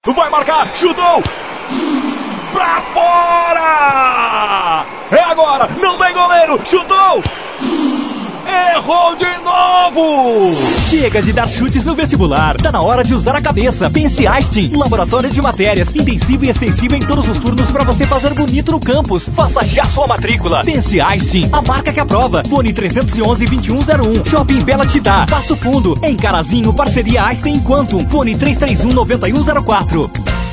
Vai marcar, chutou! Pra fora! É agora, não tem goleiro, chutou! Errou de novo! Chega de dar chutes no vestibular. Tá na hora de usar a cabeça. Pense Einstein, laboratório de matérias, intensivo e extensivo em todos os turnos para você fazer bonito no campus. Faça já sua matrícula. Pense Einstein, a marca que aprova. Fone 311-2101. Shopping Bela te dá. Passo Fundo, em Carazinho, parceria Einstein Quantum. Fone 331-9104.